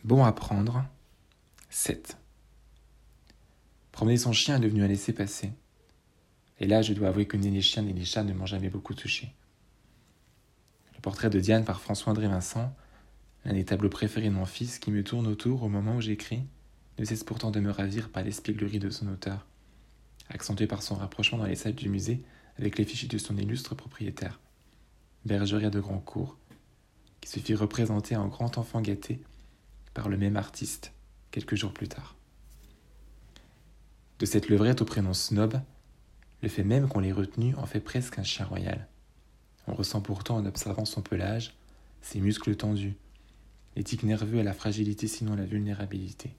Bon à prendre. 7. Promener son chien est devenu un laisser-passer. Et là, je dois avouer que ni les chiens ni les chats ne m'ont jamais beaucoup touché. Le portrait de Diane par François-André Vincent, l'un des tableaux préférés de mon fils qui me tourne autour au moment où j'écris, ne cesse pourtant de me ravir par l'espièglerie de son auteur, accentué par son rapprochement dans les salles du musée avec les fichiers de son illustre propriétaire, Bergeret de Grandcourt, qui se fit représenter en grand enfant gâté par le même artiste quelques jours plus tard. De cette levrette au prénom Snob, le fait même qu'on l'ait retenu en fait presque un chien royal. On ressent pourtant en observant son pelage, ses muscles tendus, les tics nerveux à la fragilité sinon à la vulnérabilité.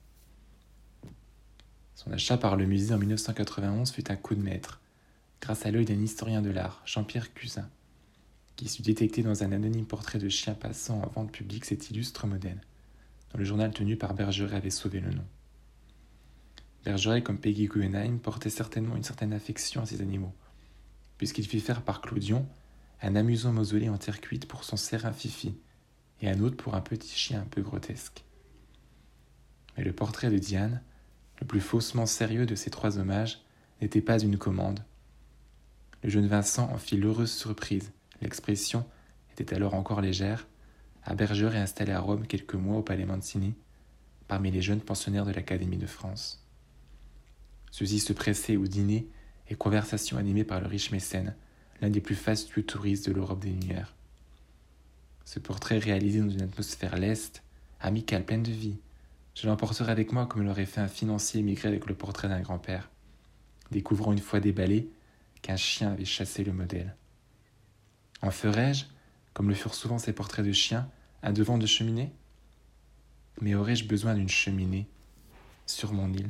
Son achat par le musée en 1991 fut un coup de maître, grâce à l'œil d'un historien de l'art, Jean-Pierre Cuzin, qui sut détecter dans un anonyme portrait de chien passant en vente publique cet illustre modèle, dont le journal tenu par Bergeret avait sauvé le nom. Bergeret, comme Peggy Guggenheim, portait certainement une certaine affection à ces animaux, puisqu'il fit faire par Clodion un amusant mausolée en terre cuite pour son serin Fifi, et un autre pour un petit chien un peu grotesque. Mais le portrait de Diane, le plus faussement sérieux de ces trois hommages, n'était pas une commande. Le jeune Vincent en fit l'heureuse surprise, l'expression était alors encore légère, à Bergeret installé à Rome quelques mois au Palais Mancini, parmi les jeunes pensionnaires de l'Académie de France. Ceux-ci se pressaient au dîner et conversation animée par le riche mécène, l'un des plus fastueux touristes de l'Europe des Lumières. Ce portrait réalisé dans une atmosphère leste, amicale, pleine de vie, je l'emporterai avec moi comme l'aurait fait un financier émigré avec le portrait d'un grand-père, découvrant une fois déballé qu'un chien avait chassé le modèle. En ferais-je, comme le furent souvent ces portraits de chiens, un devant de cheminée ? Mais aurais-je besoin d'une cheminée sur mon île ?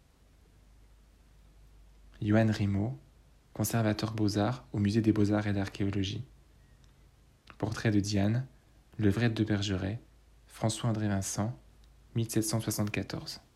Johan Rimaud, conservateur Beaux-Arts au Musée des Beaux-Arts et d'Archéologie. Portrait de Diane, levrette de Bergeret, François-André Vincent, 1774.